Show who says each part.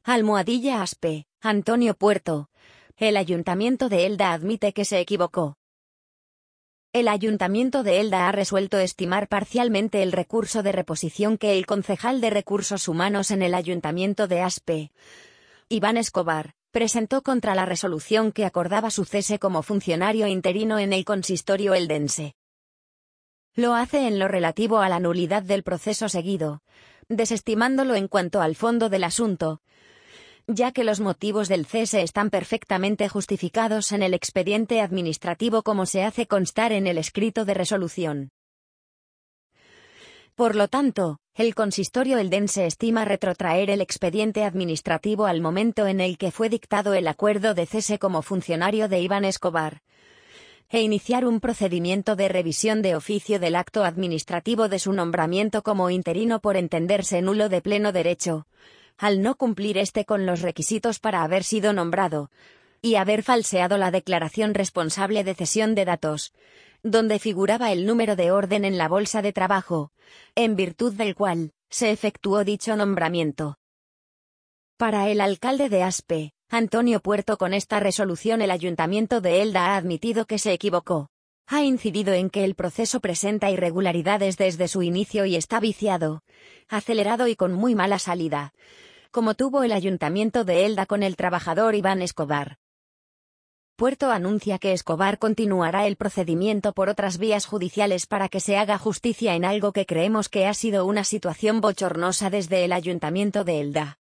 Speaker 1: Aspe, Antonio Puerto. El Ayuntamiento de Elda admite que se equivocó. El Ayuntamiento de Elda ha resuelto estimar parcialmente el recurso de reposición que el concejal de Recursos Humanos en el Ayuntamiento de Aspe, Iván Escobar, presentó contra la resolución que acordaba su cese como funcionario interino en el consistorio eldense. Lo hace en lo relativo a la nulidad del proceso seguido, desestimándolo en cuanto al fondo del asunto, ya que los motivos del cese están perfectamente justificados en el expediente administrativo como se hace constar en el escrito de resolución. Por lo tanto, el consistorio eldense estima retrotraer el expediente administrativo al momento en el que fue dictado el acuerdo de cese como funcionario de Iván Escobar, e iniciar un procedimiento de revisión de oficio del acto administrativo de su nombramiento como interino por entenderse nulo de pleno derecho, al no cumplir con los requisitos para haber sido nombrado, y haber falseado la declaración responsable de cesión de datos, donde figuraba el número de orden en la bolsa de trabajo, en virtud del cual se efectuó dicho nombramiento. Para el alcalde de Aspe, Antonio Puerto, con esta resolución el Ayuntamiento de Elda ha admitido que se equivocó. Ha incidido en que el proceso presenta irregularidades desde su inicio y está viciado, acelerado y con muy mala salida, como tuvo el Ayuntamiento de Elda con el trabajador Iván Escobar. Puerto anuncia que Escobar continuará el procedimiento por otras vías judiciales para que se haga justicia en algo que creemos que ha sido una situación bochornosa desde el Ayuntamiento de Elda.